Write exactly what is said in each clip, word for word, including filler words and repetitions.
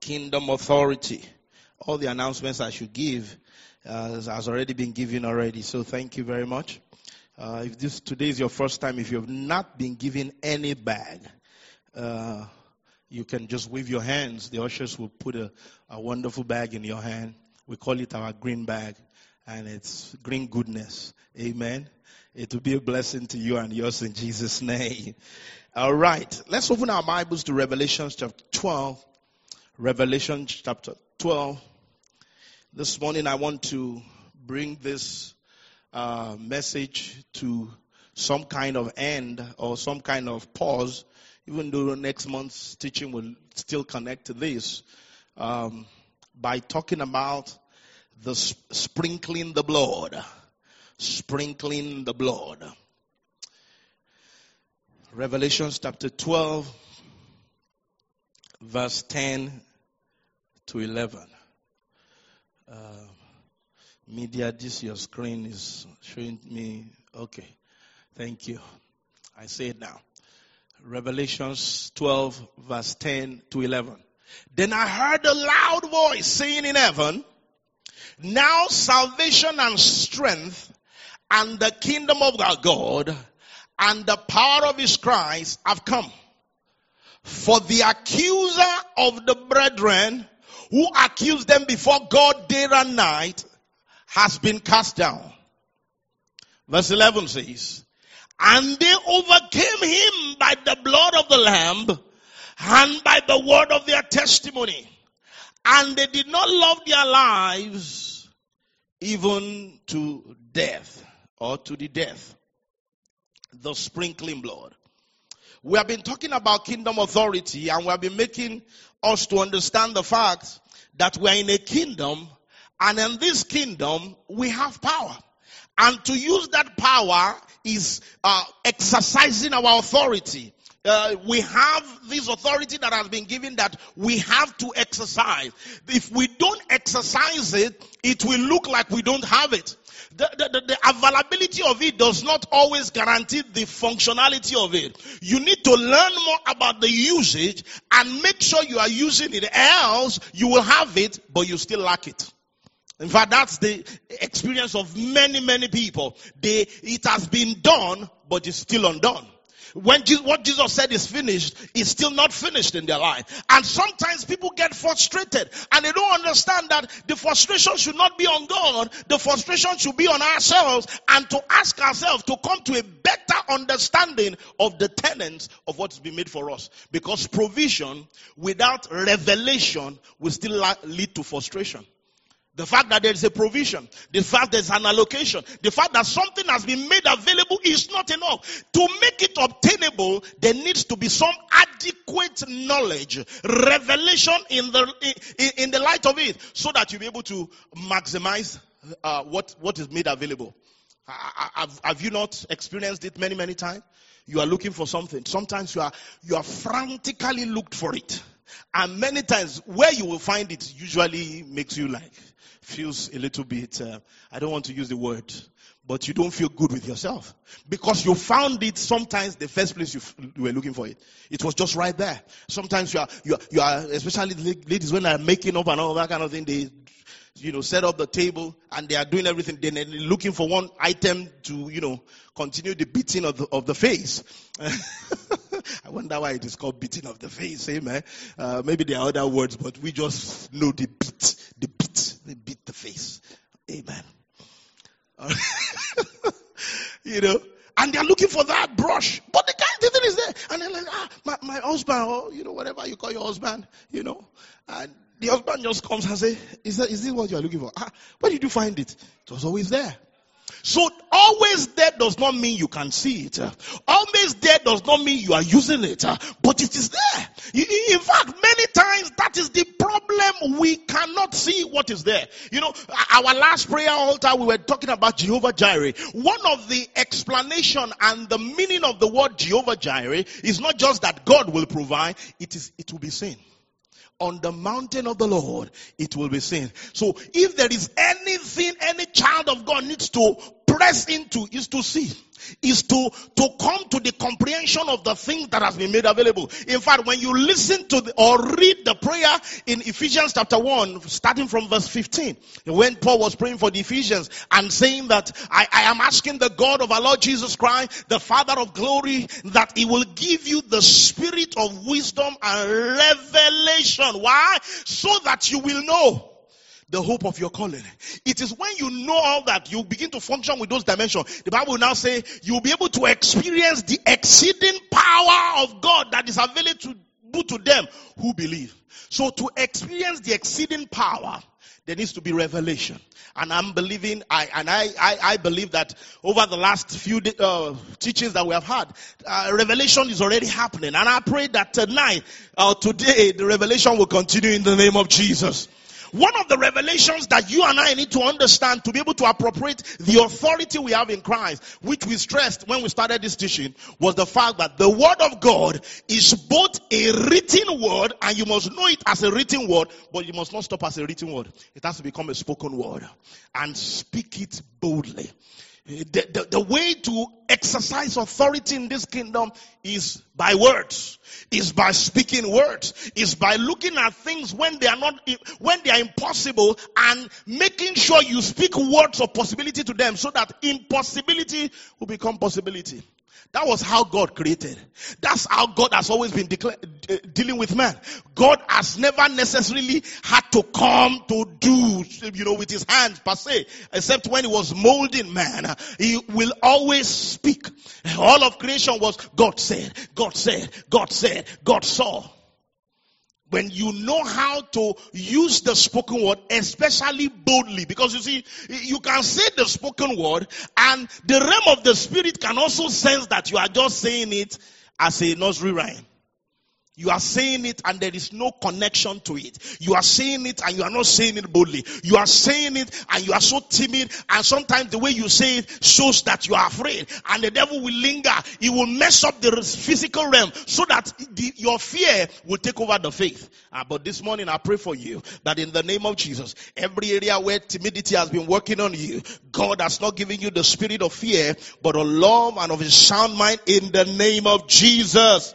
Kingdom Authority. All the announcements I should give uh, has already been given already. So thank you very much. Uh, if this today is your first time, if you have not been given any bag, uh, you can just wave your hands. The ushers will put a, a wonderful bag in your hand. We call it our green bag, and it's green goodness. Amen. It will be a blessing to you and yours in Jesus' name. All right. Let's open our Bibles to Revelation chapter twelve. Revelation chapter twelve. This morning I want to bring this uh, message to some kind of end or some kind of pause, even though next month's teaching will still connect to this, um, by talking about the sp- sprinkling the blood. Sprinkling the blood. Revelation chapter twelve, verse ten to eleven. Uh, media, this your screen is showing me. Okay, thank you. I say it now. Revelation twelve, verse ten to eleven. Then I heard a loud voice saying in heaven, now salvation and strength and the kingdom of our God and the power of his Christ have come. For the accuser of the brethren who accused them before God day and night has been cast down. Verse eleven says, and they overcame him by the blood of the Lamb and by the word of their testimony. And they did not love their lives even to death. Or to the death. The sprinkling blood. We have been talking about kingdom authority, and we have been making us to understand the fact that we are in a kingdom, and in this kingdom we have power. And to use that power is uh, exercising our authority. Uh, we have this authority that has been given that we have to exercise. If we don't exercise it, it will look like we don't have it. The, the, the, the availability of it does not always guarantee the functionality of it. You need to learn more about the usage and make sure you are using it, else you will have it, but you still lack it. In fact, that's the experience of many, many people. They, it has been done, but it's still undone. When Jesus, what Jesus said is finished, is still not finished in their life. And sometimes people get frustrated and they don't understand that the frustration should not be on God. The frustration should be on ourselves, and to ask ourselves to come to a better understanding of the tenets of what's been made for us. Because provision without revelation will still lead to frustration. The fact that there is a provision, the fact there's an allocation, the fact that something has been made available is not enough. To make it obtainable, there needs to be some adequate knowledge, revelation in the in, in the light of it, so that you'll be able to maximize uh, what, what is made available. Have, have you not experienced it many, many times? You are looking for something. Sometimes you are you are frantically looked for it. And many times where you will find it usually makes you like, feels a little bit, uh, I don't want to use the word, but you don't feel good with yourself. Because you found it sometimes the first place you, f- you were looking for it. It was just right there. Sometimes you are, you are, you are, especially ladies when they are making up and all that kind of thing, they, you know, set up the table and they are doing everything. Then they're looking for one item to, you know, continue the beating of the, of the face. I wonder why it is called beating of the face, amen. Uh, maybe there are other words, but we just know the beat, the beat, they beat the face, amen. Uh, you know, and they're looking for that brush, but the guy, the thing is there, and they're like, ah, my, my husband, or you know, whatever you call your husband, you know, and the husband just comes and say, is that, is this what you are looking for? Ah, where did you find it? It was always there. So always there does not mean you can see it. Always there does not mean you are using it. But it is there. In fact, many times that is the problem. We cannot see what is there. You know, our last prayer altar, we were talking about Jehovah Jireh. One of the explanation and the meaning of the word Jehovah Jireh is not just that God will provide. It is, it will be seen. On the mountain of the Lord, it will be seen. So if there is anything any child of God needs to press into is to see, is to, to come to the comprehension of the things that has been made available. In fact, when you listen to the, or read the prayer in Ephesians chapter one, starting from verse fifteen, when Paul was praying for the Ephesians and saying that I, I am asking the God of our Lord Jesus Christ, the Father of glory, that he will give you the spirit of wisdom and revelation. Why? So that you will know the hope of your calling. It is when you know all that, you begin to function with those dimensions. The Bible will now say you'll be able to experience the exceeding power of God that is available to, to them who believe. So to experience the exceeding power, there needs to be revelation. And I'm believing, I and I, I, I believe that over the last few uh, teachings that we have had, uh, revelation is already happening. And I pray that tonight, uh, today, the revelation will continue in the name of Jesus. One of the revelations that you and I need to understand to be able to appropriate the authority we have in Christ, which we stressed when we started this teaching, was the fact that the word of God is both a written word, and you must know it as a written word, but you must not stop as a written word. It has to become a spoken word, and speak it boldly. The, the, the way to exercise authority in this kingdom is by words, is by speaking words, is by looking at things when they are not, when they are impossible, and making sure you speak words of possibility to them so that impossibility will become possibility. That was how God created. That's how God has always been decla- uh, dealing with man. God has never necessarily had to come to do, you know, with his hands per se, except when he was molding man. He will always speak. All of creation was God said, God said, God said, God saw. When you know how to use the spoken word, especially boldly, because you see, you can say the spoken word, and the realm of the spirit can also sense that you are just saying it as a nursery rhyme. You are saying it and there is no connection to it. You are saying it and you are not saying it boldly. You are saying it and you are so timid, and sometimes the way you say it shows that you are afraid. And the devil will linger. He will mess up the physical realm so that the, your fear will take over the faith. Uh, but this morning I pray for you that in the name of Jesus, every area where timidity has been working on you, God has not given you the spirit of fear, but of love and of a sound mind in the name of Jesus.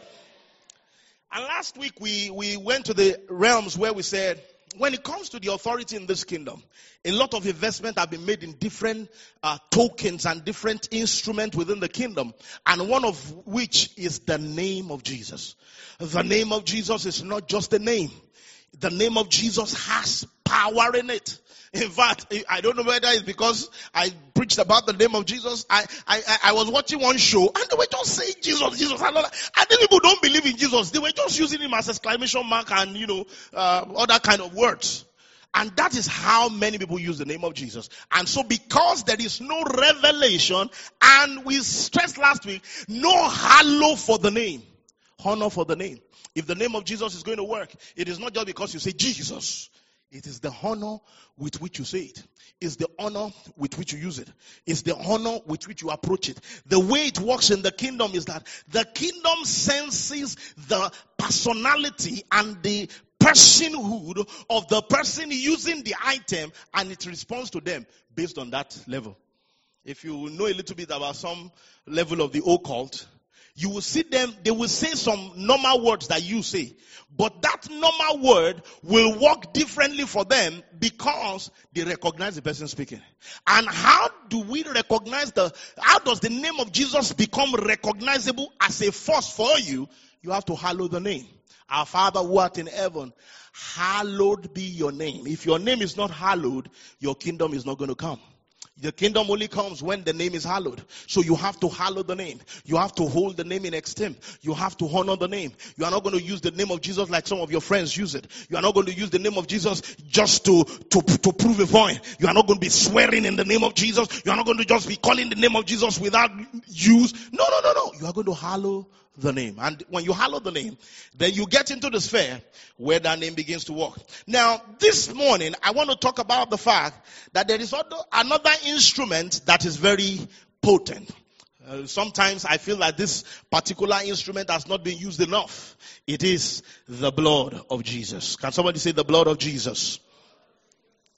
And last week we, we went to the realms where we said, when it comes to the authority in this kingdom, a lot of investment have been made in different uh, tokens and different instruments within the kingdom. And one of which is the name of Jesus. The name of Jesus is not just a name. The name of Jesus has power in it. In fact, I don't know whether it's because I preached about the name of Jesus. I, I, I was watching one show and they were just saying Jesus, Jesus. And then people don't believe in Jesus. They were just using him as exclamation mark and, you know, uh, other kind of words. And that is how many people use the name of Jesus. And so because there is no revelation, and we stressed last week, no hallow for the name, honor for the name. If the name of Jesus is going to work, it is not just because you say Jesus. It is the honor with which you say it. It's the honor with which you use it. It's the honor with which you approach it. The way it works in the kingdom is that the kingdom senses the personality and the personhood of the person using the item, and it responds to them based on that level. If you know a little bit about some level of the occult, you will see them, they will say some normal words that you say. But that normal word will work differently for them because they recognize the person speaking. And how do we recognize the, how does the name of Jesus become recognizable as a force for you? You have to hallow the name. Our Father who art in heaven, hallowed be your name. If your name is not hallowed, your kingdom is not going to come. The kingdom only comes when the name is hallowed. So you have to hallow the name. You have to hold the name in esteem. You have to honor the name. You are not going to use the name of Jesus like some of your friends use it. You are not going to use the name of Jesus just to, to, to prove a point. You are not going to be swearing in the name of Jesus. You are not going to just be calling the name of Jesus without use. No, no, no, no. You are going to hallow the name. And when you hallow the name, then you get into the sphere where that name begins to work. Now, this morning, I want to talk about the fact that there is another instrument that is very potent. Uh, sometimes I feel that this particular instrument has not been used enough. It is the blood of Jesus. Can somebody say the blood of Jesus?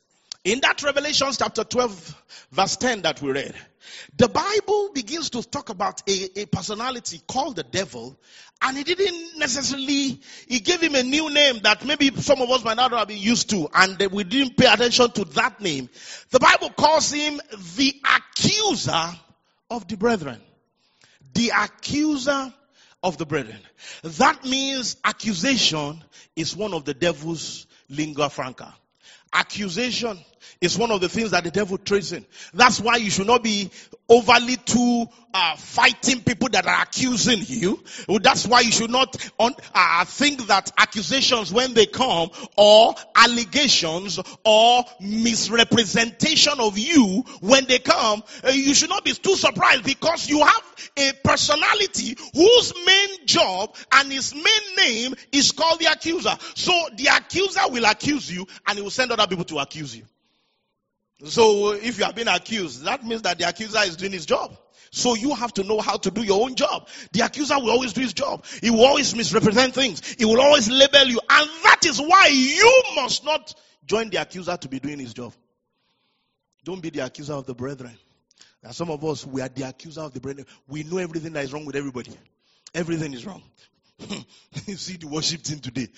In that Revelation chapter twelve, verse ten that we read, the Bible begins to talk about a, a personality called the devil, and he didn't necessarily, he gave him a new name that maybe some of us might not have been used to, and we didn't pay attention to that name. The Bible calls him the accuser of the brethren. The accuser of the brethren. That means accusation is one of the devil's lingua franca. Accusation is one of the things that the devil trades in. That's why you should not be overly too uh, fighting people that are accusing you. That's why you should not un- uh, think that accusations when they come, or allegations or misrepresentation of you when they come, uh, you should not be too surprised, because you have a personality whose main job and his main name is called the accuser. So the accuser will accuse you, and he will send other people to accuse you. So if you are being accused, that means that the accuser is doing his job. So you have to know how to do your own job. The accuser will always do his job. He will always misrepresent things. He will always label you. And that is why you must not join the accuser to be doing his job. Don't be the accuser of the brethren. Now, some of us, we are the accuser of the brethren. We know everything that is wrong with everybody. Everything is wrong. You see the worship team today.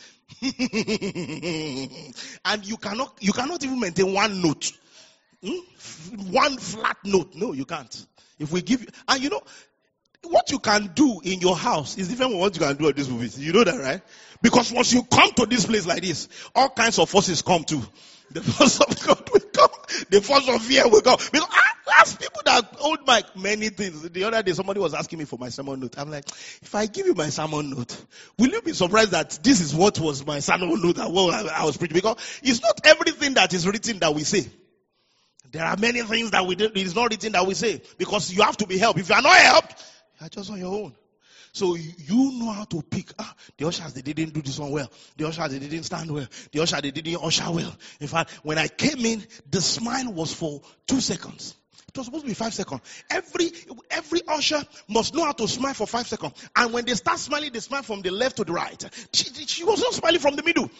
And you cannot, you cannot even maintain one note. Hmm? One flat note. No, you can't. If we give you, and you know, what you can do in your house is different from what you can do at this movie. You know that, right? Because once you come to this place like this, all kinds of forces come too. The force of God will come. The force of fear will come. Because I ask people that hold my many things. The other day, somebody was asking me for my sermon note. I'm like, if I give you my sermon note, will you be surprised that this is what was my sermon note and what I was preaching? Because it's not everything that is written that we say. There are many things that we do, it is not written that we say, because you have to be helped. If you are not helped, you are just on your own. So you know how to pick. Ah, the ushers, they didn't do this one well. The ushers, they didn't stand well. The ushers, they didn't usher well. In fact, when I came in, the smile was for two seconds. It was supposed to be five seconds. Every every usher must know how to smile for five seconds. And when they start smiling, they smile from the left to the right. She, she was not smiling from the middle.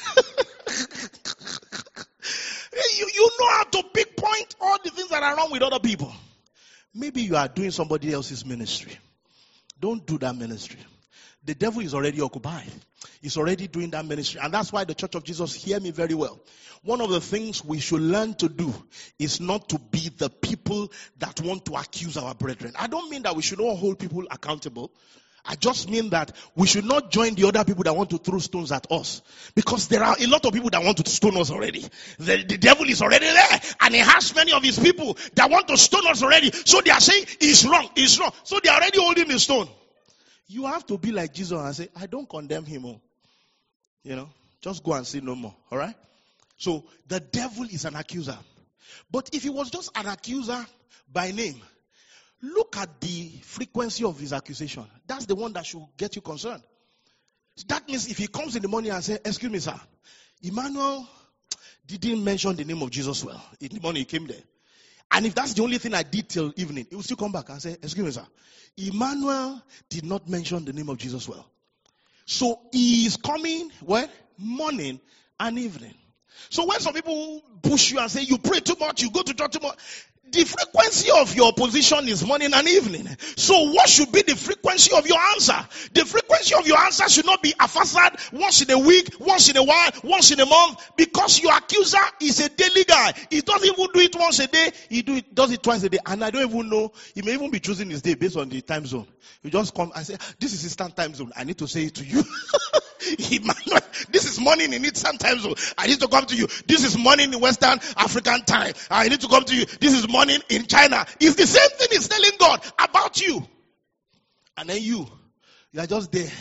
You, you know how to pinpoint all the things that are wrong with other people. Maybe you are doing somebody else's ministry. Don't do that ministry. The devil is already occupied. He's already doing that ministry. And that's why the Church of Jesus, hear me very well. One of the things we should learn to do is not to be the people that want to accuse our brethren. I don't mean that we should not hold people accountable. I just mean that we should not join the other people that want to throw stones at us. Because there are a lot of people that want to stone us already. The, the devil is already there. And he has many of his people that want to stone us already. So they are saying, it's wrong, it's wrong. So they are already holding the stone. You have to be like Jesus and say, I don't condemn him. Oh. You know, just go and sin no more. All right? So the devil is an accuser. But if he was just an accuser by name, look at the frequency of his accusation. That's the one that should get you concerned. That means if he comes in the morning and says, excuse me, sir, Emmanuel didn't mention the name of Jesus well. In the morning he came there. And if that's the only thing I did till evening, he will still come back and say, excuse me, sir, Emmanuel did not mention the name of Jesus well. So he is coming, what? Morning and evening. So when some people push you and say, you pray too much, you go to church too much, the frequency of your position is morning and evening. So what should be the frequency of your answer? The frequency of your answer should not be a facade once in a week, once in a while, once in a month, because your accuser is a daily guy. He doesn't even do it once a day. He do it, does it twice a day. And I don't even know. He may even be choosing his day based on the time zone. You just come and say, this is Eastern time zone. I need to say it to you. Emmanuel, this is morning in Eastern time zone. I need to come to you. This is morning in Western African time. I need to come to you. This is morning in China. It's the same thing he's telling God about you. And then you, you are just there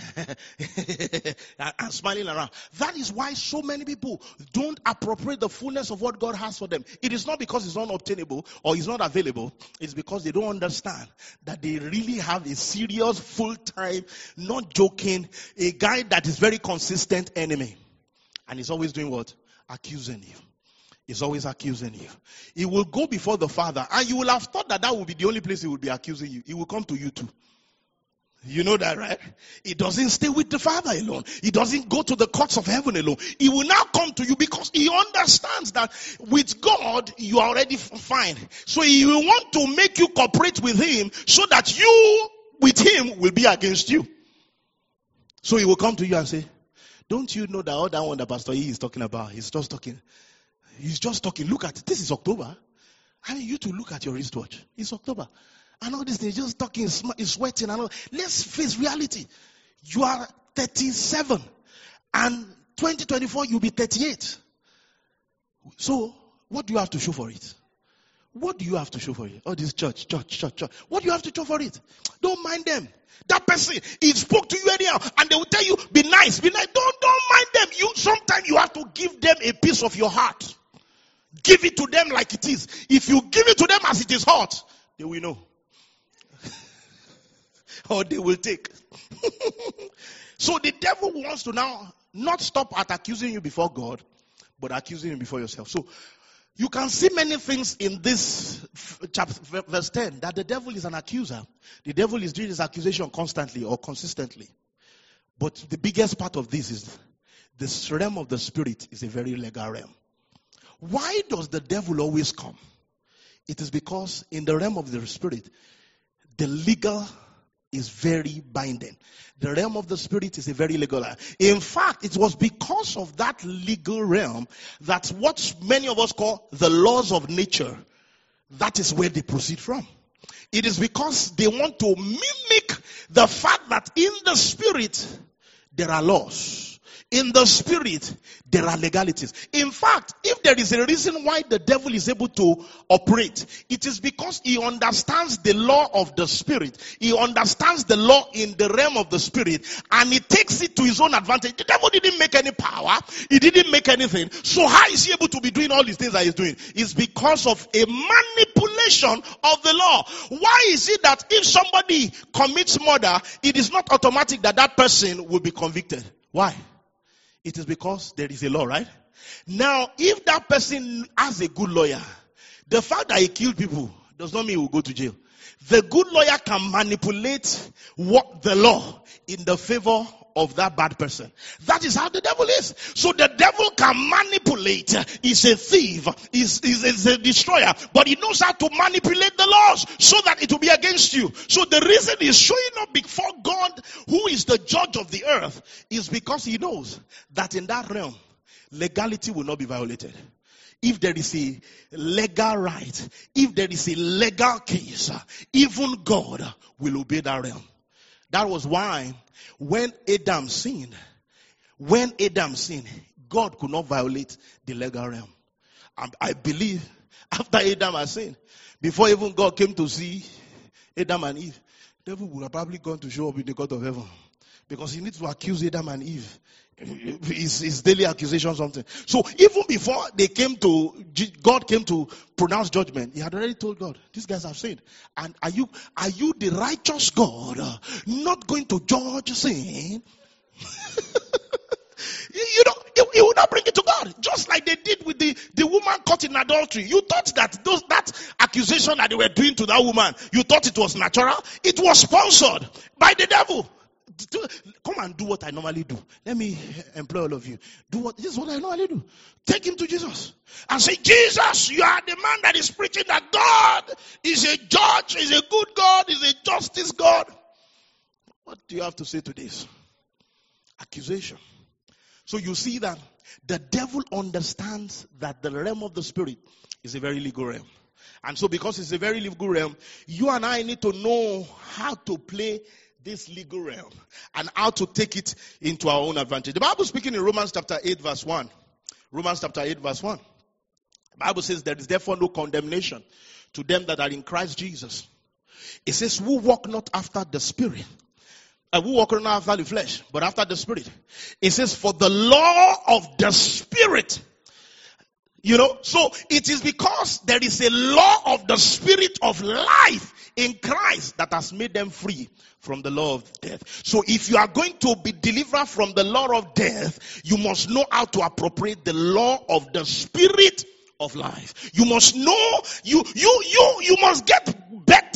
and smiling around. That is why so many people don't appropriate the fullness of what God has for them. It is not because it's unobtainable or it's not available. It's because they don't understand that they really have a serious, full-time, not joking, a guy that is very consistent enemy. And he's always doing what? Accusing you. He's always accusing you. He will go before the Father, and you will have thought that that will be the only place he will be accusing you. He will come to you too. You know that, right? He doesn't stay with the Father alone. He doesn't go to the courts of heaven alone. He will now come to you because he understands that with God, you are already fine. So he will want to make you cooperate with him so that you, with him, will be against you. So he will come to you and say, don't you know that all that one that Pastor E is talking about, he's just talking. He's just talking. Look at it. This is October. I need you to look at your wristwatch. It's October. And all this thing, just talking, is sweating. And all. Let's face reality. You are thirty-seven. And twenty twenty-four, you'll be thirty-eight. So, what do you have to show for it? What do you have to show for it? Oh, this church, church, church, church. What do you have to show for it? Don't mind them. That person, he spoke to you anyhow. And they will tell you, be nice, be nice. Don't, don't mind them. You, sometimes you have to give them a piece of your heart. Give it to them like it is. If you give it to them as it is hot, they will know. Or they will take. So the devil wants to now not stop at accusing you before God, but accusing you before yourself. So you can see many things in this chapter, verse ten, that the devil is an accuser. The devil is doing his accusation constantly or consistently. But the biggest part of this is this realm of the spirit is a very legal realm. Why does the devil always come? It is because in the realm of the spirit, the legal is very binding. The realm of the spirit is a very legal. In fact, it was because of that legal realm that what many of us call the laws of nature, that is where they proceed from. It is because they want to mimic the fact that in the spirit, there are laws. In the spirit, there are legalities. In fact, if there is a reason why the devil is able to operate, it is because he understands the law of the spirit. He understands the law in the realm of the spirit, and he takes it to his own advantage. The devil didn't make any power. He didn't make anything. So how is he able to be doing all these things that he's doing? It's because of a manipulation of the law. Why is it that if somebody commits murder, it is not automatic that that person will be convicted? Why? It is because there is a law, right? Now, if that person has a good lawyer, the fact that he killed people does not mean he will go to jail. The good lawyer can manipulate what the law in the favor of that bad person. That is how the devil is. So the devil can manipulate. He's a thief. He's, he's, he's a destroyer. But he knows how to manipulate the laws so that it will be against you. So the reason he's showing up before God, who is the judge of the earth, is because he knows that in that realm, legality will not be violated. If there is a legal right, if there is a legal case, even God will obey that realm. That was why when Adam sinned, when Adam sinned, God could not violate the legal realm. And I believe after Adam had sinned, before even God came to see Adam and Eve, the devil would have probably gone to show up in the court of heaven. Because he needs to accuse Adam and Eve. His, his daily accusation something. So even before they came to, God came to pronounce judgment, he had already told God, these guys have sinned. And are you, are you the righteous God, uh, not going to judge sin? you, you know, he, he will not bring it to God. Just like they did with the, the woman caught in adultery. You thought that those, that accusation that they were doing to that woman, you thought it was natural? It was sponsored by the devil. Come and do what I normally do. Let me employ all of you. Do what this is what I normally do. Take him to Jesus and say, Jesus, you are the man that is preaching that God is a judge, is a good God, is a justice God. What do you have to say to this? Accusation. So you see that the devil understands that the realm of the spirit is a very legal realm. And so because it's a very legal realm, you and I need to know how to play this legal realm and how to take it into our own advantage. The Bible speaking in Romans chapter eight verse one. Romans chapter eight verse one. The Bible says there is therefore no condemnation to them that are in Christ Jesus. It says who walk not after the spirit. Uh, who walk not after the flesh, but after the spirit. It says for the law of the spirit. You know, so it is because there is a law of the spirit of life in Christ that has made them free from the law of death. So if you are going to be delivered from the law of death, you must know how to appropriate the law of the spirit of life. You must know, you, you, you, you must get better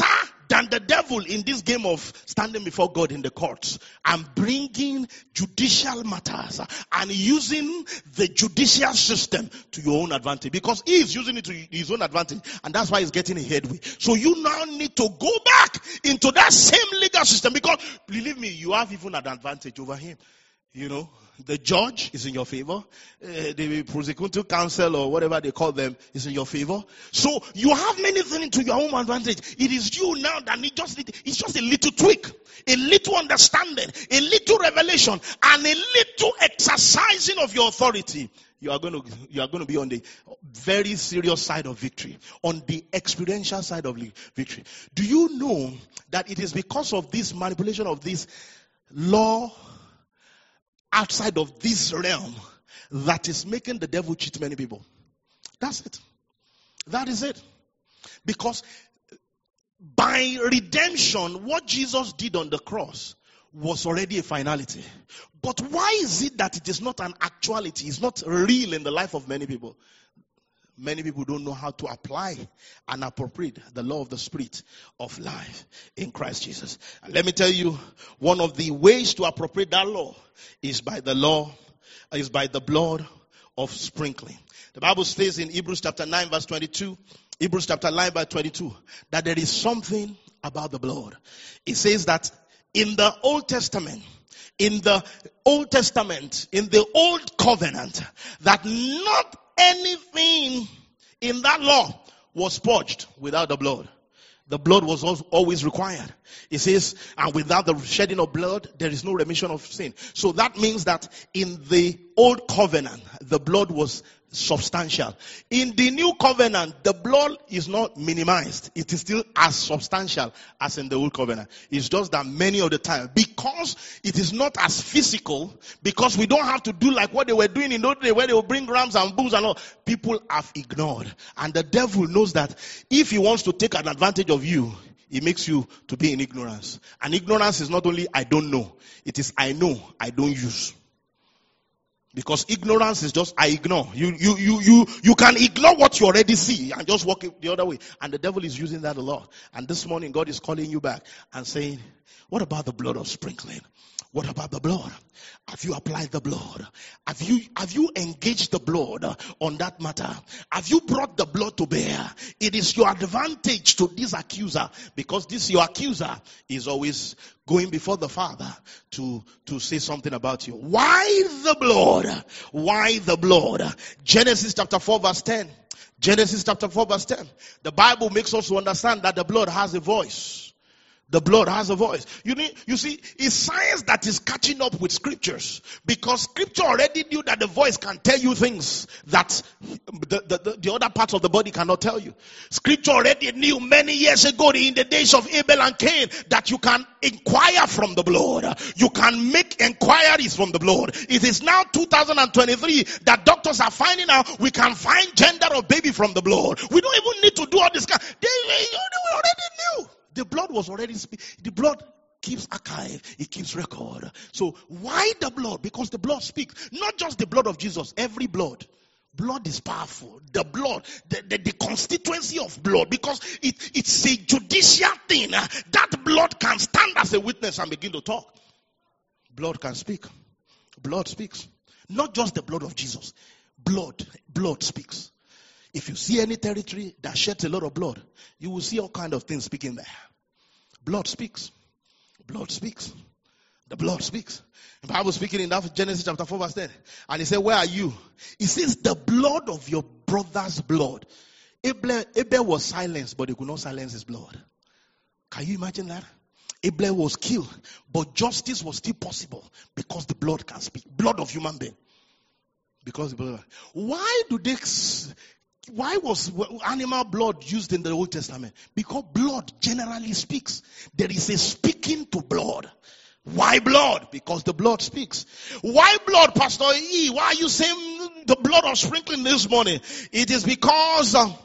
than the devil in this game of standing before God in the courts and bringing judicial matters and using the judicial system to your own advantage. Because he is using it to his own advantage, and that's why he's getting a headway. So you now need to go back into that same legal system, because believe me, you have even an advantage over him. You know, the judge is in your favor. Uh, the prosecuting counsel or whatever they call them is in your favor. So you have many things to your own advantage. It is you now that need just it's just a little tweak, a little understanding, a little revelation, and a little exercising of your authority. You are going to you are going to be on the very serious side of victory, on the experiential side of victory. Do you know that it is because of this manipulation of this law outside of this realm that is making the devil cheat many people? That's it. That is it. Because by redemption, what Jesus did on the cross was already a finality. But why is it that it is not an actuality? It's not real in the life of many people. Many people don't know how to apply and appropriate the law of the Spirit of life in Christ Jesus. And let me tell you, one of the ways to appropriate that law is by the law, is by the blood of sprinkling. The Bible says in Hebrews chapter nine verse twenty-two, Hebrews chapter nine verse twenty-two, that there is something about the blood. It says that in the Old Testament, in the Old Testament, in the Old Covenant, that not anything in that law was purged without the blood. The blood was always required. It says, and without the shedding of blood, there is no remission of sin. So that means that in the Old Covenant, the blood was substantial. In the New Covenant, the blood is not minimized. It is still as substantial as in the Old Covenant. It's just that many of the time, because it is not as physical, because we don't have to do like what they were doing in those days where they would bring rams and bulls and all, people have ignored. And the devil knows that if he wants to take an advantage of you, he makes you to be in ignorance. And ignorance is not only I don't know, it is I know, I don't use. Because ignorance is just I ignore. You you you you you can ignore what you already see and just walk the other way. And the devil is using that a lot. And this morning God is calling you back and saying, what about the blood of sprinkling? What about the blood? Have you applied the blood? Have you have you engaged the blood on that matter? Have you brought the blood to bear? It is your advantage to this accuser, because this your accuser is always going before the Father to, to say something about you. Why the blood? Why the blood? Genesis chapter four verse ten. Genesis chapter four verse ten. The Bible makes us to understand that the blood has a voice. The blood has a voice. You need, you see, it's science that is catching up with scriptures, because scripture already knew that the voice can tell you things that the, the, the, the other parts of the body cannot tell you. Scripture already knew many years ago, in the days of Abel and Cain, that you can inquire from the blood. You can make inquiries from the blood. It is now two thousand twenty-three that doctors are finding out we can find gender of baby from the blood. We don't even need to do all this. They, they, they already knew. The blood was already, the blood keeps archive, it keeps record. So why the blood? Because the blood speaks. Not just the blood of Jesus, every blood. Blood is powerful. The blood, the, the, the constituency of blood, because it, it's a judicial thing. That blood can stand as a witness and begin to talk. Blood can speak. Blood speaks. Not just the blood of Jesus. Blood, blood speaks. If you see any territory that sheds a lot of blood, you will see all kinds of things speaking there. Blood speaks. Blood speaks. The blood speaks. The Bible speaking in that Genesis chapter four verse ten. And he said, where are you? He says, the blood of your brother's blood. Abel, Abel was silenced, but he could not silence his blood. Can you imagine that? Abel was killed, but justice was still possible because the blood can speak. Blood of human being. Because the blood. Why do they... Why was animal blood used in the Old Testament? Because blood generally speaks. There is a speaking to blood. Why blood? Because the blood speaks. Why blood, Pastor E? Why are you saying the blood of sprinkling this morning? It is because uh,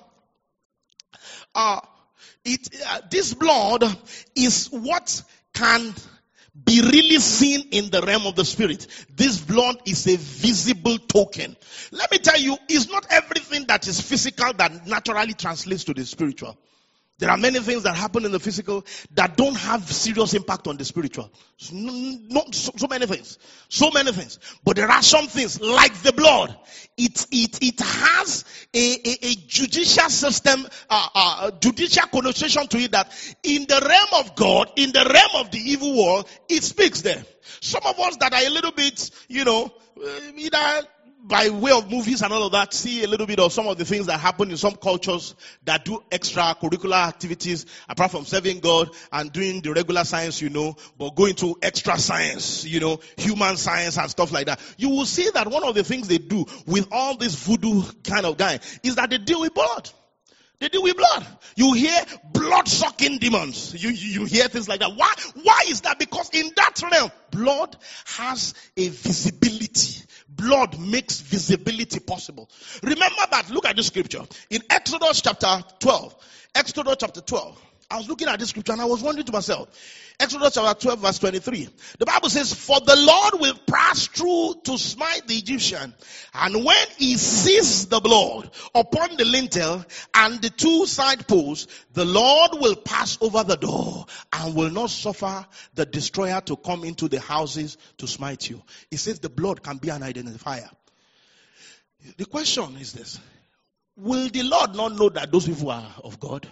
uh, it uh, this blood is what can be really seen in the realm of the spirit. This blood is a visible token. Let me tell you, it's not everything that is physical that naturally translates to the spiritual. There are many things that happen in the physical that don't have serious impact on the spiritual. So, no, so, so many things. So many things. But there are some things, like the blood. It it it has a, a, a judicial system, uh, uh, judicial connotation to it, that in the realm of God, in the realm of the evil world, it speaks there. Some of us that are a little bit, you know, either by way of movies and all of that, see a little bit of some of the things that happen in some cultures that do extracurricular activities apart from serving God and doing the regular science, you know, but go into extra science, you know, human science and stuff like that. You will see that one of the things they do with all this voodoo kind of guy is that they deal with blood. They deal with blood. You hear blood-sucking demons. You, you, you hear things like that. Why? Why is that? Because in that realm, blood has a visibility. Blood makes visibility possible. Remember that. Look at this scripture. In Exodus chapter twelve. Exodus chapter twelve. I was looking at this scripture and I was wondering to myself. Exodus chapter twelve verse twenty-three. The Bible says, for the Lord will pass through to smite the Egyptian. And when he sees the blood upon the lintel and the two side posts, the Lord will pass over the door and will not suffer the destroyer to come into the houses to smite you. It says the blood can be an identifier. The question is this. Will the Lord not know that those people are of God?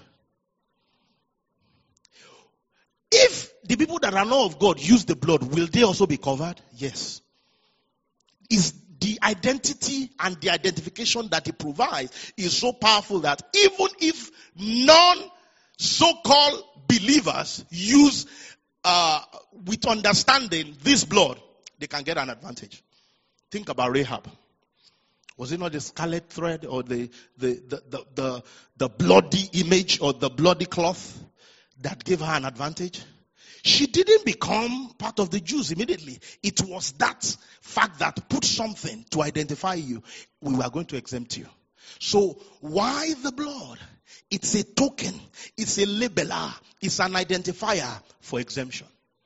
If the people that are not of God use the blood, will they also be covered? Yes. Is the identity and the identification that it provides is so powerful that even if non so-called believers use uh, with understanding this blood, they can get an advantage. Think about Rahab. Was it not the scarlet thread or the the the the, the, the bloody image or the bloody cloth that gave her an advantage? She didn't become part of the Jews immediately. It was that fact that put something to identify you. We were going to exempt you. So why the blood? It's a token. It's a labeler. It's an identifier for exemption.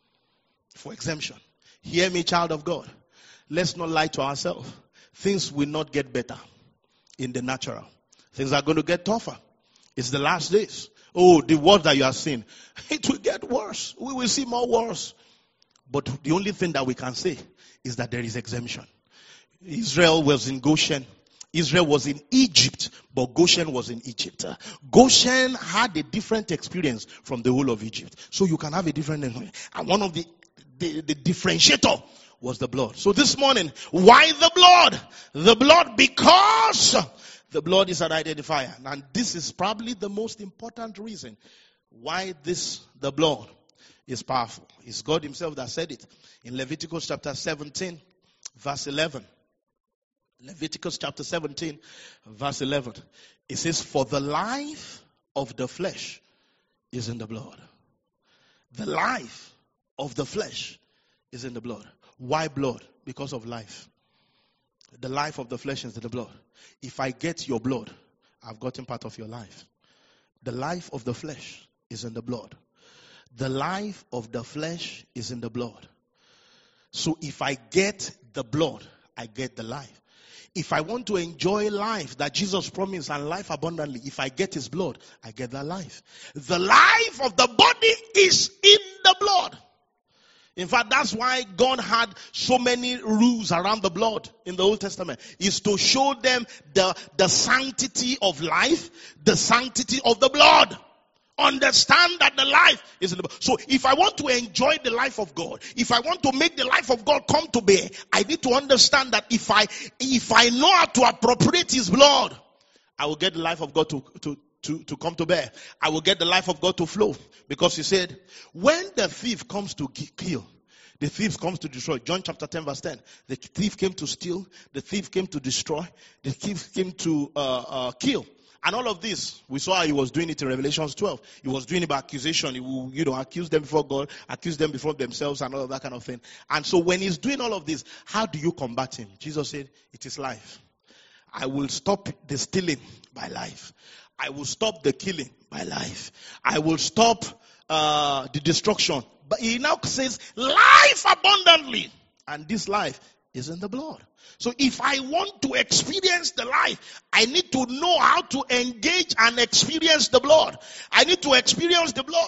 For exemption. Hear me, child of God. Let's not lie to ourselves. Things will not get better in the natural. Things are going to get tougher. It's the last days. Oh, the world that you are seeing, it will get worse. We will see more worse. But the only thing that we can say is that there is exemption. Israel was in Goshen. Israel was in Egypt, but Goshen was in Egypt. Goshen had a different experience from the whole of Egypt. So you can have a different experience. And one of the, the, the differentiator was the blood. So this morning, why the blood? The blood because the blood is an identifier. And this is probably the most important reason why this, the blood, is powerful. It's God himself that said it. In Leviticus chapter seventeen, verse eleven. Leviticus chapter seventeen, verse eleven. It says, for the life of the flesh is in the blood. The life of the flesh is in the blood. Why blood? Because of life. The life of the flesh is in the blood. If I get your blood, I've gotten part of your life. The life of the flesh is in the blood. The life of the flesh is in the blood. So if I get the blood, I get the life. If I want to enjoy life that Jesus promised and life abundantly, if I get his blood, I get that life. The life of the body is in the blood. In fact, that's why God had so many rules around the blood in the Old Testament. Is to show them the, the sanctity of life, the sanctity of the blood. Understand that the life is in the blood. So if I want to enjoy the life of God, if I want to make the life of God come to bear, I need to understand that if I if I know how to appropriate his blood, I will get the life of God to, to, to, to come to bear. I will get the life of God to flow. Because he said, when the thief comes to kill, the thief comes to destroy. John chapter ten verse ten. The thief came to steal. The thief came to destroy. The thief came to uh, uh, kill. And all of this, we saw how he was doing it in Revelation twelve. He was doing it by accusation. He will, you know, accuse them before God, accuse them before themselves and all of that kind of thing. And so when he's doing all of this, how do you combat him? Jesus said, it is life. I will stop the stealing by life. I will stop the killing by life. I will stop uh, the destruction. But he now says, life abundantly. And this life is in the blood. So if I want to experience the life, I need to know how to engage and experience the blood. I need to experience the blood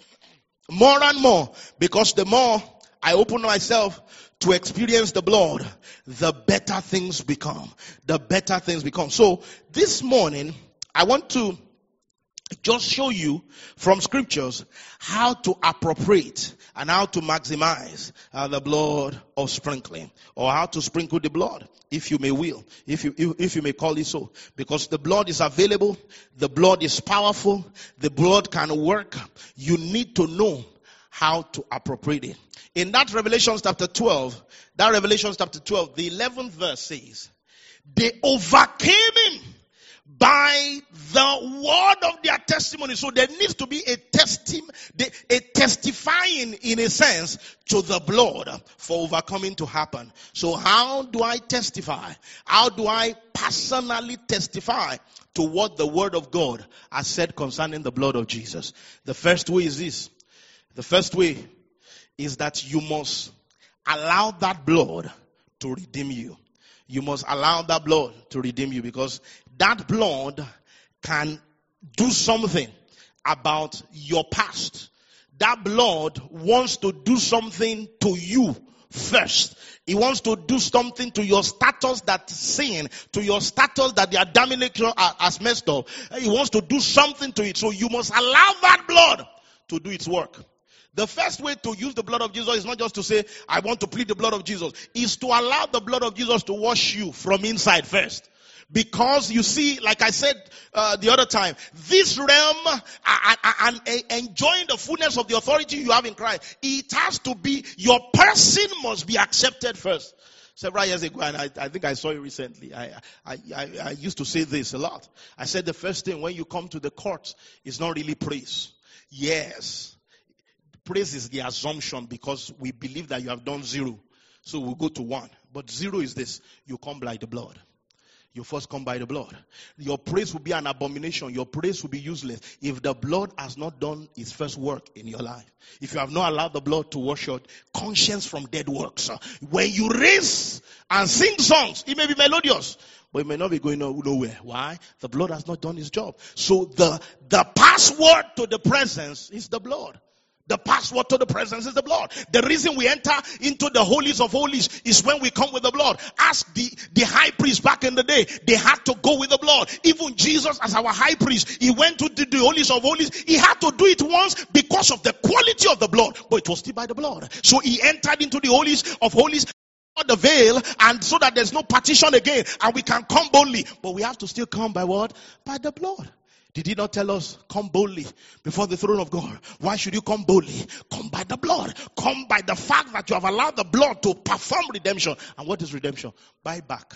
more and more, because the more I open myself to experience the blood, the better things become. The better things become. So this morning, I want to just show you from scriptures how to appropriate and how to maximize uh, the blood of sprinkling, or how to sprinkle the blood, if you may will, if you if, if you may call it so, because the blood is available, the blood is powerful, the blood can work. You need to know how to appropriate it. In that Revelation chapter twelve, that Revelation chapter twelve, the eleventh verse says, they overcame him by the word of their testimony. So there needs to be a testim- a testifying, in a sense, to the blood for overcoming to happen. So how do I testify? How do I personally testify to what the word of God has said concerning the blood of Jesus? The first way is this. The first way is that you must allow that blood to redeem you. You must allow that blood to redeem you, because that blood can do something about your past. That blood wants to do something to you first. It wants to do something to your status that sin, to your status that the Adamic nature has messed up. It wants to do something to it. So you must allow that blood to do its work. The first way to use the blood of Jesus is not just to say, I want to plead the blood of Jesus. It's to allow the blood of Jesus to wash you from inside first. Because you see, like I said uh, the other time, this realm uh, and uh, uh, enjoying the fullness of the authority you have in Christ, it has to be, your person must be accepted first. Several years ago, and I, I think I saw it recently, I, I, I, I used to say this a lot. I said the first thing when you come to the court is not really praise. Yes. Praise is the assumption, because we believe that you have done zero. So we'll go to one. But zero is this. You come by the blood. You first come by the blood. Your praise will be an abomination. Your praise will be useless if the blood has not done its first work in your life. If you have not allowed the blood to wash your conscience from dead works. When you raise and sing songs, it may be melodious, but it may not be going nowhere. Why? The blood has not done its job. So the, the password to the presence is the blood. The password to the presence is the blood. The reason we enter into the holies of holies is when we come with the blood. Ask the, the high priest back in the day. They had to go with the blood. Even Jesus, as our high priest, he went to the, the holies of holies. He had to do it once because of the quality of the blood. But it was still by the blood. So he entered into the holies of holies, the veil, and so that there's no partition again. And we can come boldly. But we have to still come by what? By the blood. Did he not tell us, come boldly before the throne of God? Why should you come boldly? Come by the blood. Come by the fact that you have allowed the blood to perform redemption. And what is redemption? Buy back.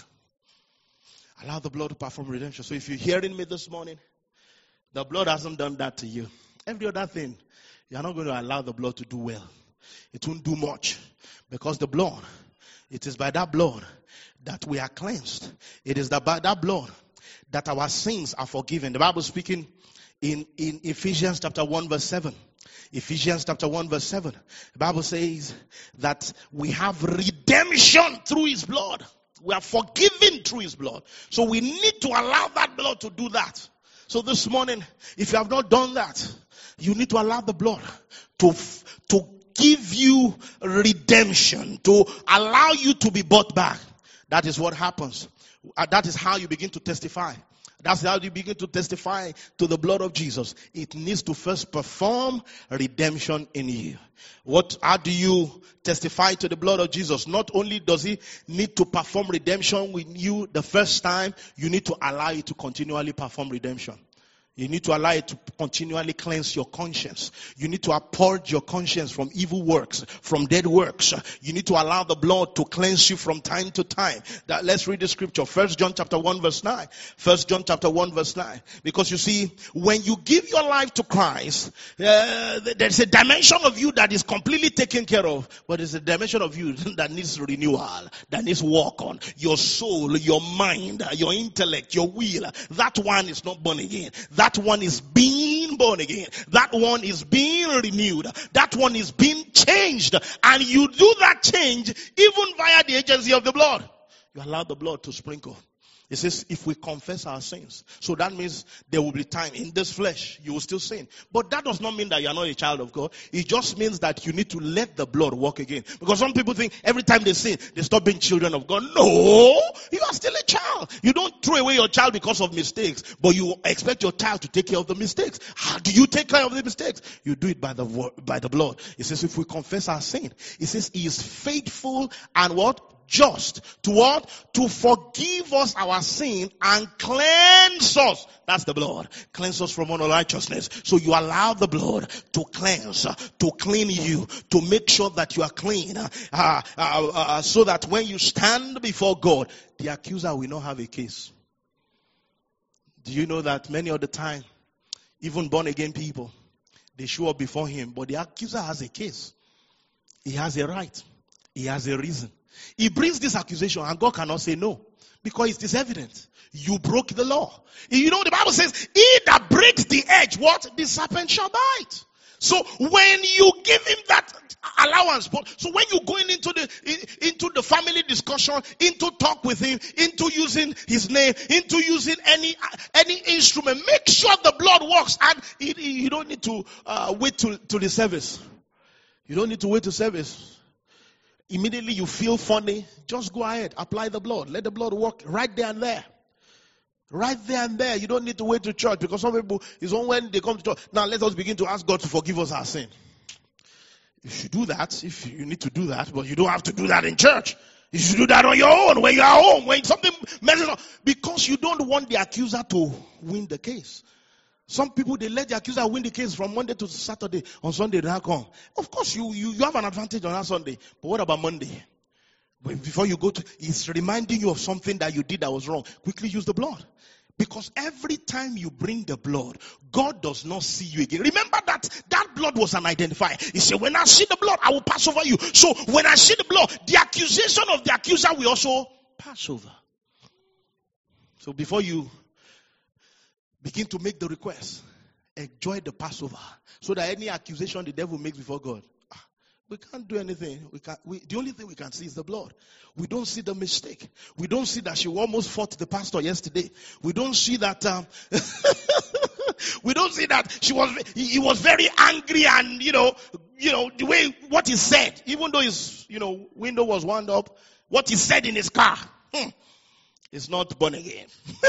Allow the blood to perform redemption. So if you're hearing me this morning, the blood hasn't done that to you. Every other thing, you're not going to allow the blood to do well. It won't do much. Because the blood, it is by that blood that we are cleansed. It is by that blood that our sins are forgiven. The Bible speaking in, in Ephesians chapter one verse seven. Ephesians chapter one verse seven. The Bible says that we have redemption through his blood. We are forgiven through his blood. So we need to allow that blood to do that. So this morning, if you have not done that, you need to allow the blood to, to give you redemption, to allow you to be bought back. That is what happens. Uh, that is how you begin to testify. That's how you begin to testify to the blood of Jesus. It needs to first perform redemption in you. What? How do you testify to the blood of Jesus? Not only does he need to perform redemption with you the first time, you need to allow it to continually perform redemption. You need to allow it to continually cleanse your conscience. You need to purge your conscience from evil works, from dead works. You need to allow the blood to cleanse you from time to time. That, let's read the scripture. First John chapter one verse nine. First John chapter one verse nine. Because you see, when you give your life to Christ, uh, there's a dimension of you that is completely taken care of. But there's a dimension of you that needs renewal, that needs work on. Your soul, your mind, your intellect, your will. That one is not born again. That That one is being born again. That one is being renewed. That one is being changed. And you do that change even via the agency of the blood. You allow the blood to sprinkle. It says if we confess our sins. So that means there will be time in this flesh you will still sin. But that does not mean that you are not a child of God. It just means that you need to let the blood work again. Because some people think every time they sin, they stop being children of God. No! You are still a child. You don't throw away your child because of mistakes. But you expect your child to take care of the mistakes. How do you take care of the mistakes? You do it by the by the blood. It says if we confess our sin. It says he is faithful and what? Just to what? To forgive us our sin and cleanse us. That's the blood. Cleanse us from unrighteousness. So you allow the blood to cleanse, to clean you, to make sure that you are clean. Uh, uh, uh, so that when you stand before God, the accuser will not have a case. Do you know that many of the time, even born again people, they show up before him, but the accuser has a case. He has a right. He has a reason. He brings this accusation and God cannot say no. Because it is evident. You broke the law. You know the Bible says, he that breaks the edge, what? The serpent shall bite. So when you give him that allowance, so when you're going into the into the family discussion, into talk with him, into using his name, into using any any instrument, make sure the blood works. And it, you don't need to uh, wait to, to the service. You don't need to wait to service. Immediately you feel funny, just go ahead, apply the blood. Let the blood work right there and there. Right there and there. You don't need to wait to church because some people, it's only when they come to church. Now let us begin to ask God to forgive us our sin. You should do that if you need to do that, but you don't have to do that in church. You should do that on your own, when you are home, when something messes up. Because you don't want the accuser to win the case. Some people, they let the accuser win the case from Monday to Saturday. On Sunday, they don't come. Of course, you, you, you have an advantage on that Sunday. But what about Monday? When, before you go to, it's reminding you of something that you did that was wrong. Quickly use the blood. Because every time you bring the blood, God does not see you again. Remember that that blood was an identifier. He said, when I see the blood, I will pass over you. So when I see the blood, the accusation of the accuser will also pass over. So before you begin to make the request, enjoy the Passover, so that any accusation the devil makes before God, we can't do anything. We can't, we, the only thing we can see is the blood. We don't see the mistake. We don't see that she almost fought the pastor yesterday. We don't see that. Um, we don't see that she was. He, he was very angry, and you know, you know the way what he said, even though his you know window was wound up, what he said in his car. Hmm, is not born again.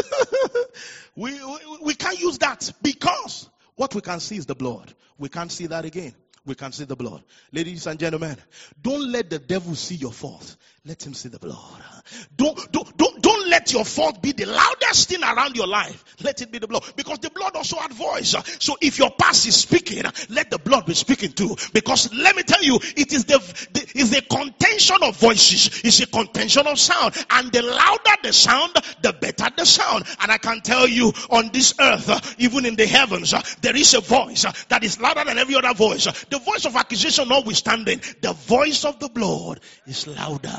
we, we we can't use that because what we can see is the blood. We can't see that again. We can see the blood. Ladies and gentlemen, don't let the devil see your fault. Let him see the blood. Don't, don't, don't, don't let your fault be the loudest thing around your life. Let it be the blood. Because the blood also had voice. So if your past is speaking, let the blood be speaking too. Because let me tell you, it is the, the is a contention of voices. It's a contention of sound. And the louder the sound, the better the sound. And I can tell you, on this earth, even in the heavens, there is a voice that is louder than every other voice. The voice of accusation notwithstanding, the voice of the blood is louder.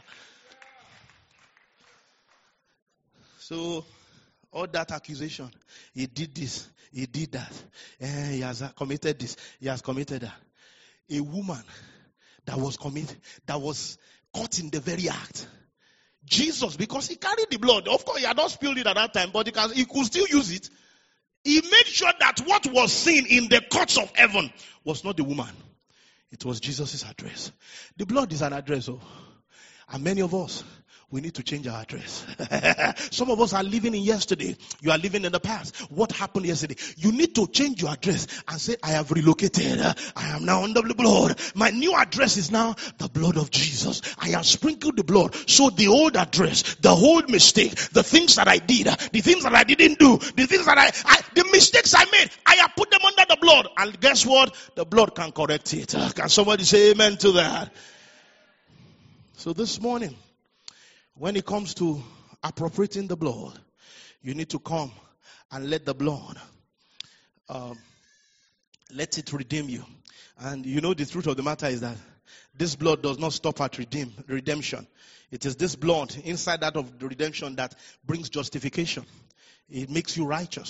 So, all that accusation, he did this, he did that, eh, he has committed this, he has committed that. A woman that was committed, that was caught in the very act. Jesus, because he carried the blood, of course he had not spilled it at that time, but he, can, he could still use it. He made sure that what was seen in the courts of heaven was not the woman. It was Jesus' address. The blood is an address. Oh. And many of us, we need to change our address. Some of us are living in yesterday. You are living in the past. What happened yesterday? You need to change your address and say, I have relocated. I am now under the blood. My new address is now the blood of Jesus. I have sprinkled the blood. So the old address, the old mistake, the things that I did, the things that I didn't do, the things that I, I the mistakes I made, I have put them under the blood. And guess what? The blood can correct it. Can somebody say amen to that? So this morning, when it comes to appropriating the blood, you need to come and let the blood, um, let it redeem you. And you know the truth of the matter is that this blood does not stop at redeem, redemption. It is this blood inside that of the redemption that brings justification. It makes you righteous.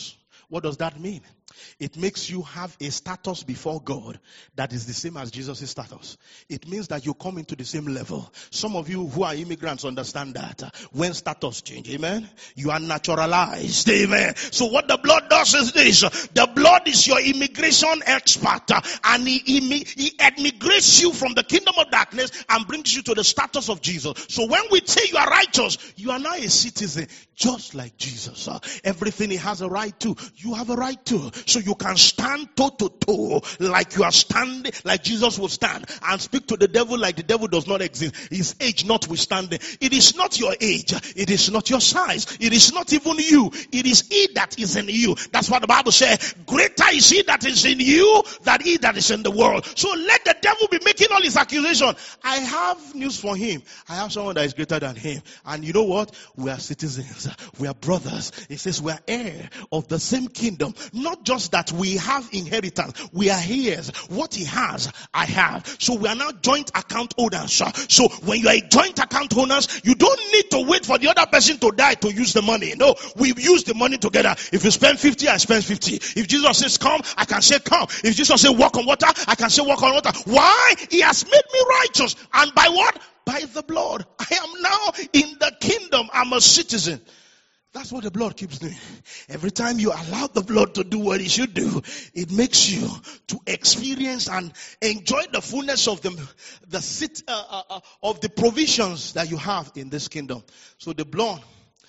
What does that mean? It makes you have a status before God that is the same as Jesus' status. It means that you come into the same level. Some of you who are immigrants understand that. When status change, amen, you are naturalized, amen. So what the blood does is this. The blood is your immigration expert, and he, he, he immigrates you from the kingdom of darkness and brings you to the status of Jesus. So when we say you are righteous, you are now a citizen just like Jesus. Uh, everything he has a right to, you have a right to. So you can stand toe to toe like you are standing, like Jesus will stand, and speak to the devil like the devil does not exist. His age notwithstanding. It is not your age. It is not your size. It is not even you. It is he that is in you. That's what the Bible says. Greater is he that is in you than he that is in the world. So let the devil be making all his accusation. I have news for him. I have someone that is greater than him. And you know what? We are citizens. We are brothers. It says we are heirs of the same kingdom. Not just that we have inheritance. We are heirs. What he has, I have. So we are now joint account owners. So when you are a joint account owners, you don't need to wait for the other person to die to use the money. No, we use the money together. If you spend fifty, I spend fifty. If Jesus says come, I can say come. If Jesus says walk on water, I can say walk on water. Why? He has made me righteous. And by what? By the blood. I am now in the kingdom. I'm a citizen. That's what the blood keeps doing. Every time you allow the blood to do what it should do, it makes you to experience and enjoy the fullness of the the sit, uh, uh, uh, of the provisions that you have in this kingdom. So the blood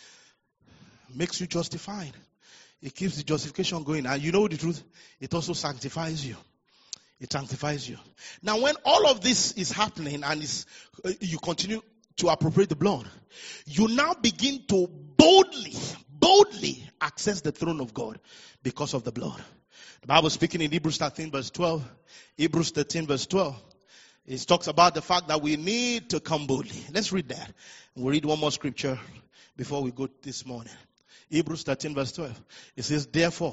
makes you justified. It keeps the justification going. And you know the truth? It also sanctifies you. It sanctifies you. Now when all of this is happening and is, uh, you continue to appropriate the blood, you now begin to boldly, boldly access the throne of God because of the blood. The Bible speaking in Hebrews thirteen verse twelve, Hebrews thirteen verse twelve, it talks about the fact that we need to come boldly. Let's read that. We'll read one more scripture before we go this morning. Hebrews thirteen verse twelve. It says, therefore,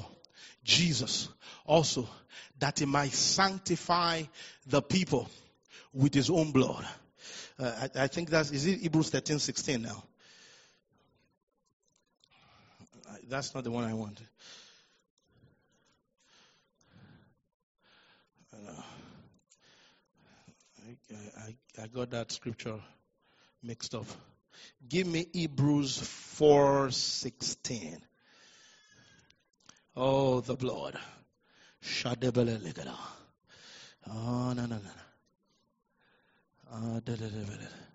Jesus also, that he might sanctify the people with his own blood. Uh, I, I think that's, is it Hebrews thirteen sixteen now? That's not the one I want. Uh, I, I, I got that scripture mixed up. Give me Hebrews four sixteen. Oh, the blood. Oh, no, no, no. Uh, da, da, da, da.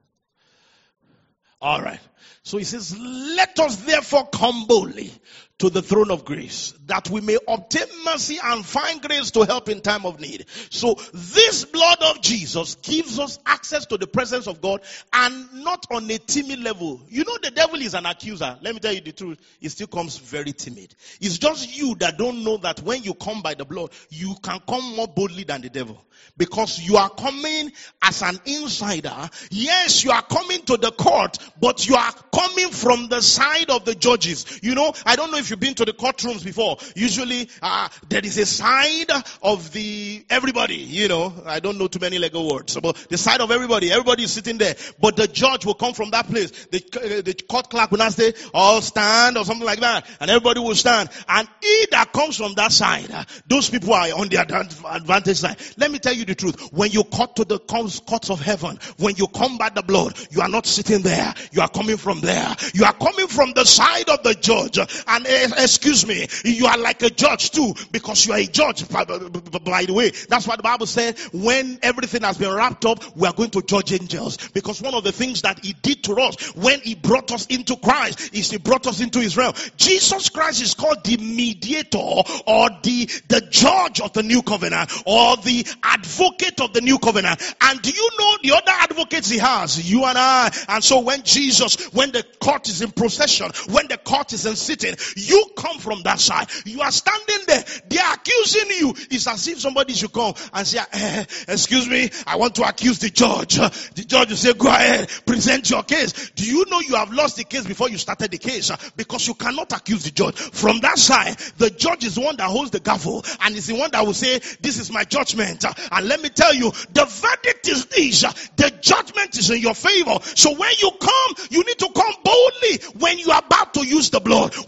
All right. So he says, let us therefore come boldly to the throne of grace, that we may obtain mercy and find grace to help in time of need. So this blood of Jesus gives us access to the presence of God, and not on a timid level. You know, the devil is an accuser. Let me tell you the truth. He still comes very timid. It's just you that don't know that when you come by the blood, you can come more boldly than the devil. Because you are coming as an insider. Yes, you are coming to the court, but you are coming from the side of the judges. You know, I don't know if you've been to the courtrooms before. Usually, uh, there is a side of the, everybody, you know, I don't know too many legal words, but the side of everybody, everybody is sitting there, but the judge will come from that place. The, uh, the court clerk will not say, all stand or something like that, and everybody will stand. And he that comes from that side, uh, those people are on the advantage side. Let me tell you the truth. When you cut to the courts of heaven, when you come by the blood, you are not sitting there. You are coming from there. You are coming from the side of the judge. And uh, excuse me, you are like a judge too, because you are a judge, by, by the way. That's what the Bible said. When everything has been wrapped up, we are going to judge angels. Because one of the things that he did to us when he brought us into Christ is he brought us into his realm. Jesus Christ is called the mediator, or the, the judge of the new covenant, or the advocate of the new covenant. And do you know the other advocates he has? You and I. And so when Jesus, when the court is in procession, when the court is in sitting, you come from that side. You are standing there. They are accusing you. It's as if somebody should come and say, eh, excuse me, I want to accuse the judge. The judge will say, go ahead, present your case. Do you know you have lost the case before you started the case? Because you cannot accuse the judge. From that side, the judge is the one that holds the gavel, and is the one that will say, this is my judgment. And let me tell you, the verdict is this. The judgment is in your favor. So when you come, you need to come boldly when you are about to use the blood. When you are about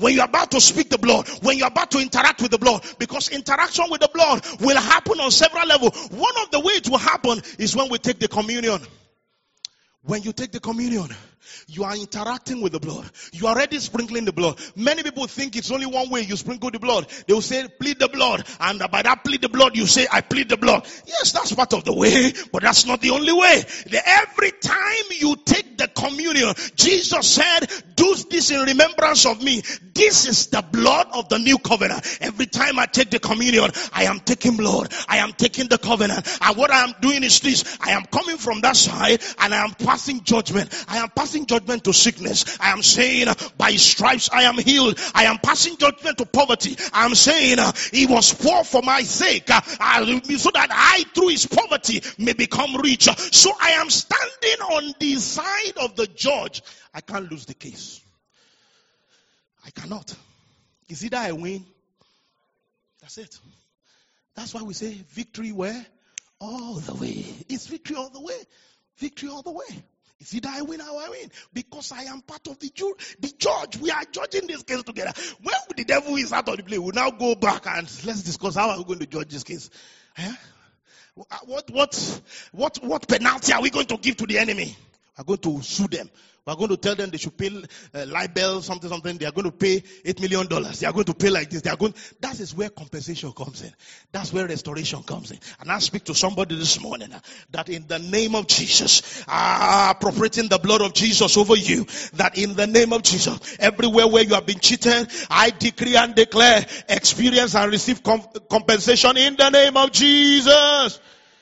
about to speak the blood, when you're about to interact with the blood, because interaction with the blood will happen on several levels. One of the ways it will happen is when we take the communion. When you take the communion, you are interacting with the blood. You are already sprinkling the blood. Many people think it's only one way you sprinkle the blood. They will say, plead the blood. And by that plead the blood, you say, I plead the blood. Yes, that's part of the way, but that's not the only way. The, every time you take the communion, Jesus said, do this in remembrance of me. This is the blood of the new covenant. Every time I take the communion, I am taking blood. I am taking the covenant. And what I am doing is this. I am coming from that side and I am passing judgment. I am passing judgment to sickness. I am saying, by his stripes I am healed. I am passing judgment to poverty. I am saying, uh, he was poor for my sake, uh, uh, so that I through his poverty may become rich. So I am standing on the side of the judge. I can't lose the case. I cannot. It's either I win. That's it. That's why we say victory where? All the way. It's victory all the way. Victory all the way. It's either I win or I win. Because I am part of the ju- the judge. We are judging this case together. When the devil is out of the play, we'll now go back and let's discuss how are we going to judge this case. Eh? What, what, what, what penalty are we going to give to the enemy? We're going to sue them. We're going to tell them they should pay uh, libel, something, something. They are going to pay eight million dollars. They are going to pay like this. They are going. That is where compensation comes in. That's where restoration comes in. And I speak to somebody this morning uh, that in the name of Jesus, uh, appropriating the blood of Jesus over you, that in the name of Jesus, everywhere where you have been cheated, I decree and declare, experience and receive com- compensation in the name of Jesus.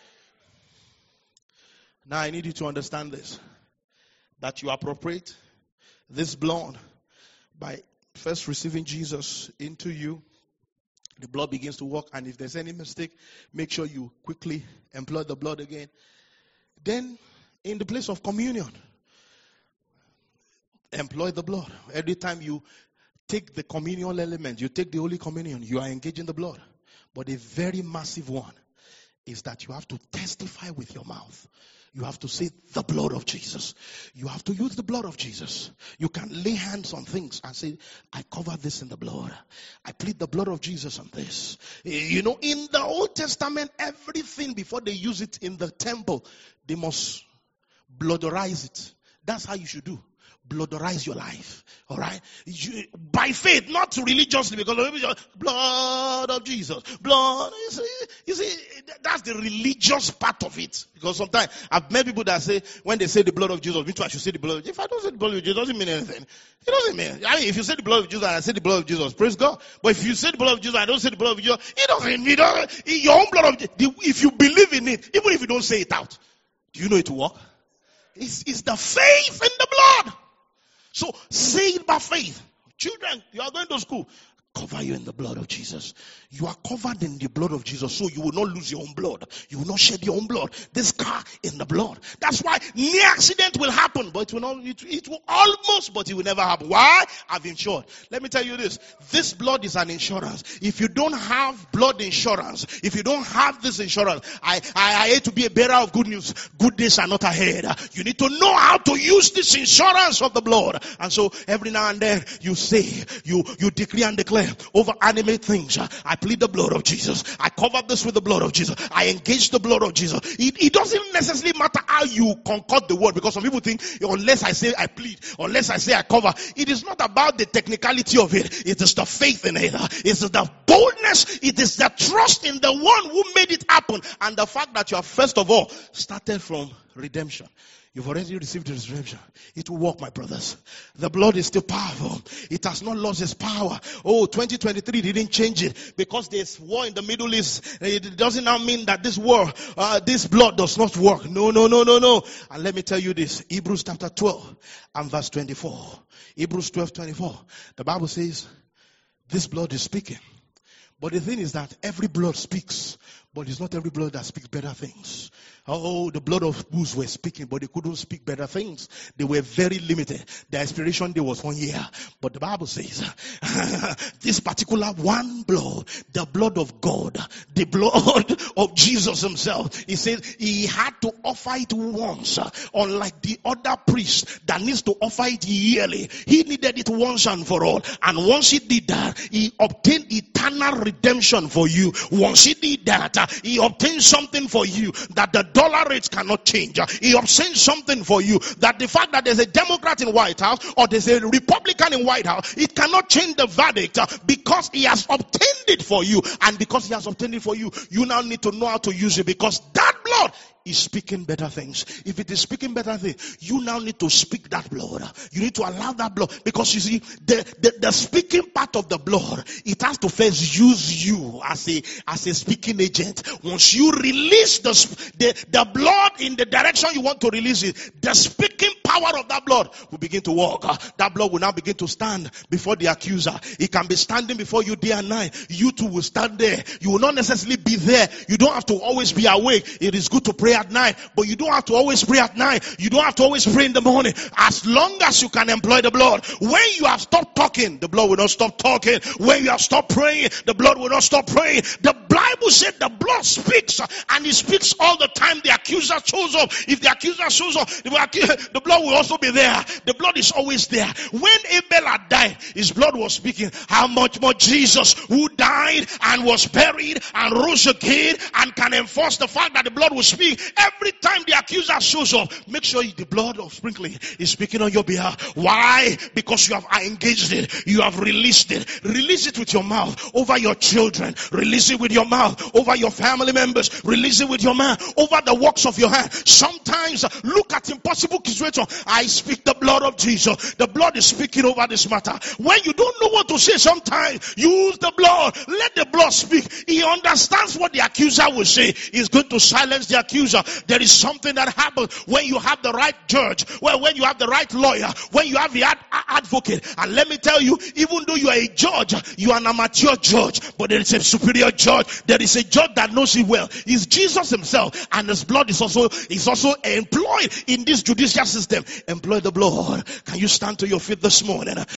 Now I need you to understand this. That you appropriate this blood by first receiving Jesus into you. The blood begins to work, and if there's any mistake, make sure you quickly employ the blood again. Then, in the place of communion, employ the blood. Every time you take the communal element, you take the Holy Communion, you are engaging the blood. But a very massive one is that you have to testify with your mouth. You have to say the blood of Jesus. You have to use the blood of Jesus. You can lay hands on things and say, I cover this in the blood. I plead the blood of Jesus on this. You know, in the Old Testament, everything before they use it in the temple, they must blooderize it. That's how you should do. Blooderize your life. All right? You, by faith, not religiously, because blood of Jesus. Blood. You see, you see, that's the religious part of it. Because sometimes I've met people that say, when they say the blood of Jesus, me too, I should say the blood of Jesus. If I don't say the blood of Jesus, it doesn't mean anything. It doesn't mean. I mean, if you say the blood of Jesus and I say the blood of Jesus, praise God. But if you say the blood of Jesus and I don't say the blood of Jesus, it doesn't mean. Your own blood of Jesus, if you believe in it, even if you don't say it out, do you know it will work? It's, it's the faith in the blood. So say it by faith. Children, you are going to school. Cover you in the blood of Jesus. You are covered in the blood of Jesus, so you will not lose your own blood. You will not shed your own blood. This car in the blood. That's why near accident will happen, but it will not. It, it will almost, but it will never happen. Why? I've insured. Let me tell you this: this blood is an insurance. If you don't have blood insurance, if you don't have this insurance, I I, I hate to be a bearer of good news. Good days are not ahead. You need to know how to use this insurance of the blood. And so every now and then you say, you you decree and declare over animate things. I plead the blood of Jesus. I cover this with the blood of Jesus. I engage the blood of Jesus. It, it doesn't necessarily matter how you concord the word, because some people think unless I say I plead, unless I say I cover, it is not about the technicality of it. It is the faith in it. It is the boldness. It is the trust in the one who made it happen, and the fact that you have first of all started from redemption. You've already received the redemption. It will work, my brothers. The blood is still powerful. It has not lost its power. Oh, twenty twenty-three didn't change it because there's war in the Middle East. It doesn't now mean that this war, uh, this blood does not work. No, no, no, no, no. And let me tell you this. Hebrews chapter twelve and verse twenty-four. Hebrews twelve, twenty-four. The Bible says, this blood is speaking. But the thing is that every blood speaks, But it's not every blood that speaks better things. Oh, the blood of bulls were speaking, but they couldn't speak better things. They were very limited. The expiration day was one year. But the Bible says, this particular one blood, the blood of God, the blood of Jesus himself, he said he had to offer it once. Unlike the other priest that needs to offer it yearly, he needed it once and for all. And once he did that, he obtained eternal redemption for you. Once he did that, he obtained something for you that the dollar rates cannot change. He obtained something for you that the fact that there's a Democrat in White House or there's a Republican in White House, it cannot change the verdict, because he has obtained it for you. And because he has obtained it for you, you now need to know how to use it, because that blood is speaking better things. If it is speaking better things, you now need to speak that blood. You need to allow that blood, because you see, the, the, the speaking part of the blood, it has to first use you as a as a speaking agent. Once you release the, the, the blood in the direction you want to release it, the speaking power of that blood will begin to work. Uh, that blood will now begin to stand before the accuser. It can be standing before you day and night. You too will stand there. You will not necessarily be there. You don't have to always be awake. It is good to pray at night, but you don't have to always pray at night. You don't have to always pray in the morning. As long as you can employ the blood. When you have stopped talking, the blood will not stop talking. When you have stopped praying, the blood will not stop praying. The Bible said the blood speaks, and it speaks all the time. The accuser shows up. If the accuser shows up, the blood will also be there. The blood is always there. When Abel had died, his blood was speaking. How much more Jesus, who died and was buried and rose again and can enforce the fact that the blood will speak. Every time the accuser shows up, make sure the blood of sprinkling is speaking on your behalf. Why? Because you have engaged it. You have released it. Release it with your mouth over your children. Release it with your mouth over your family members. Release it with your mouth over the works of your hand. Sometimes look at impossible situations. I speak the blood of Jesus. The blood is speaking over this matter. When you don't know what to say, sometimes use the blood. Let the blood speak. He understands what the accuser will say. He's going to silence the accuser. There is something that happens when you have the right judge, well, when you have the right lawyer, when you have the ad- advocate. And let me tell you, even though you are a judge, you are an amateur judge, but there is a superior judge. There is a judge that knows it well. It's Jesus himself, and his blood is also is also employed in this judicial system. Employ the blood. Can you stand to your feet this morning?